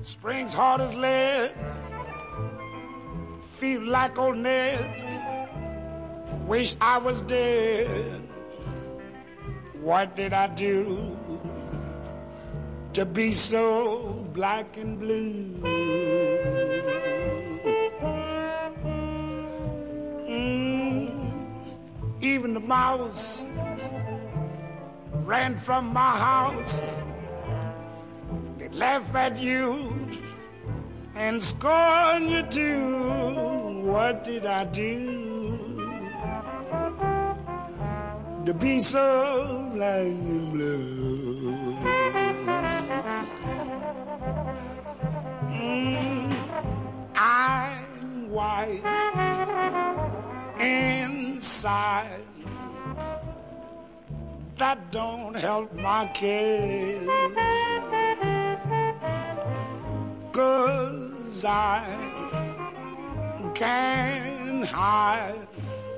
Spring's hard as lead, feel like old Ned, wish I was dead. What did I do to be so black and blue? Even the mouse ran from my house. They laugh at you and scorn you too. What did I do to be so black and blue? I'm white inside. That don't help my case, 'cause I can't hide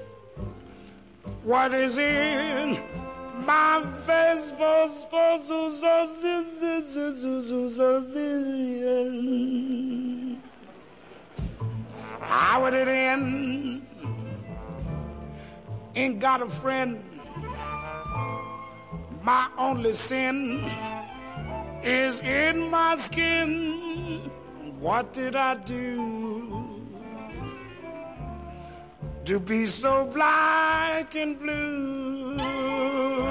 what is in my face. How would it end? Ain't got a friend. My only sin is in my skin. What did I do to be so black and blue?